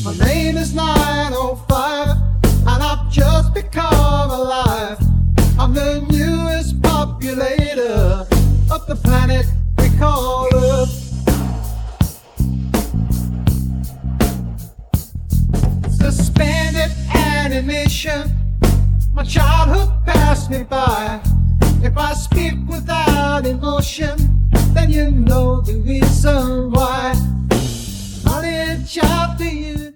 My name is 905, and I've just become alive. I'm the newest populator of the planet we call Earth. Suspended animation, my childhood passed me by. If I speak without emotion, then you know the reason why.